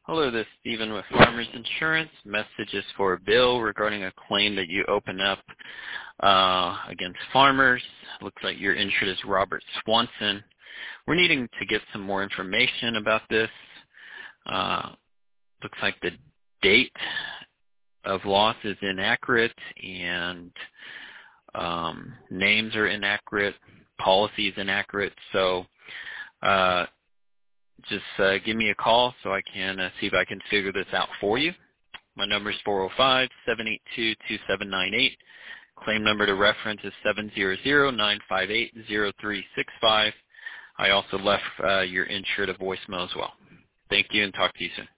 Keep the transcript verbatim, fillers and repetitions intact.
Hello, this is Stephen with Farmers Insurance. Message is for Bill regarding a claim that you open up uh, against farmers. Looks like your insured is Robert Swanson. We're needing to get some more information about this. Uh, looks like the date of loss is inaccurate and um, names are inaccurate, policy is inaccurate. So uh, just uh, give me a call so I can uh, see if I can figure this out for you. My number is four oh five, seven eight two, two seven nine eight. Claim number to reference is seven zero zero, nine five eight, zero three six five. I also left uh, your insured a voicemail as well. Thank you and talk to you soon.